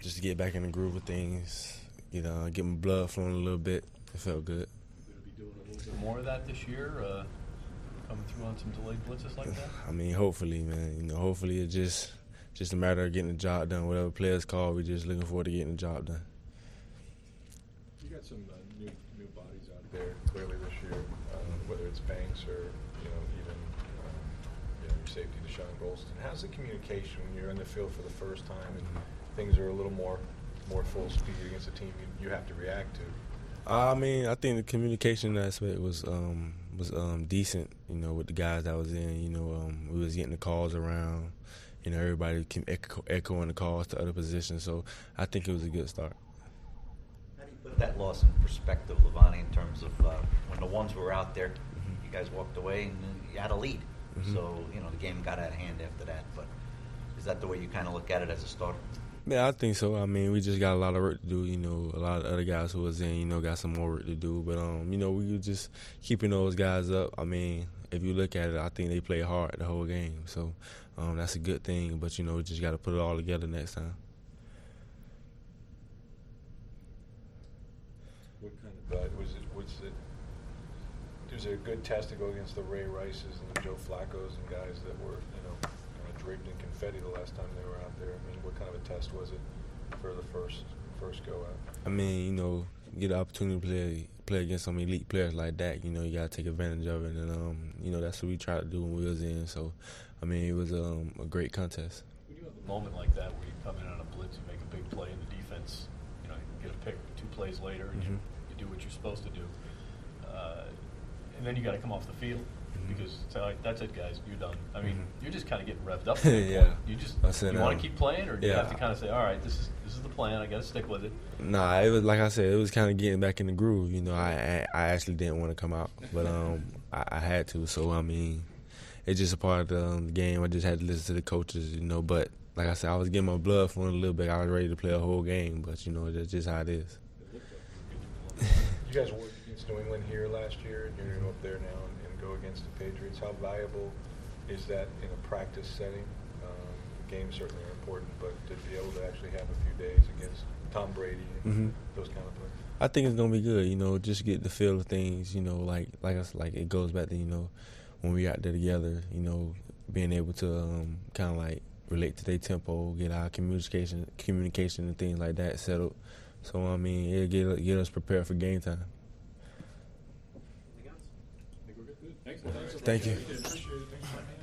just to get back in the groove of things, get my blood flowing a little bit. It felt good. Going to be doing a little bit more of that this year, coming through on some delayed blitzes like that? I mean, hopefully, man. Hopefully it's just a matter of getting the job done. Whatever players call, we're just looking forward to getting the job done. You got some new bodies out there clearly this year, whether it's Banks or even your safety Deshaun Golston. How's the communication when you're in the field for the first time and things are a little more full speed against a team you have to react to? I mean, I think the communication aspect was decent. With the guys that was in, we was getting the calls around. Everybody can echoing the calls to other positions. So I think it was a good start. How do you put that loss in perspective, Levani, in terms of when the ones were out there, you guys walked away and you had a lead. So, the game got out of hand after that. But is that the way you kind of look at it as a starter? Yeah, I think so. I mean, we just got a lot of work to do. A lot of other guys who was in, got some more work to do. But, we were just keeping those guys up. I mean, if you look at it, I think they played hard the whole game. So that's a good thing. But, we just got to put it all together next time. What kind of was it a good test to go against the Ray Rices and the Joe Flaccos and guys that were, draped in confetti the last time they were out there? I mean, what kind of a test was it for the first go out? I mean, get the opportunity to play against some elite players like that. You got to take advantage of it, and that's what we tried to do when we was in. So, I mean, it was a great contest. When you have a moment like that where you come in on a blitz, you make a big play, and the defense, you get a pick 2 plays later, and you do what you're supposed to do, and then you got to come off the field. Because it's like, that's it, guys. You're done. I mean, you're just kind of getting revved up. Yeah. You want to keep playing, or do you have to kind of say, all right, this is the plan. I got to stick with it. Nah, it was like I said, it was kind of getting back in the groove. I actually didn't want to come out, but I had to. So I mean, it's just a part of the game. I just had to listen to the coaches, But like I said, I was getting my blood flowing a little bit. I was ready to play a whole game, but that's just how it is. You guys worked against New England here last year, and you're going to go up there now and go against the Patriots. How valuable is that in a practice setting? Games certainly are important, but to be able to actually have a few days against Tom Brady and those kind of players. I think it's gonna be good. Just get the feel of things. Like it goes back to when we out there together. Being able to kind of like relate to their tempo, get our communication and things like that settled. So I mean, it'll get us prepared for game time. Thanks. Thank you.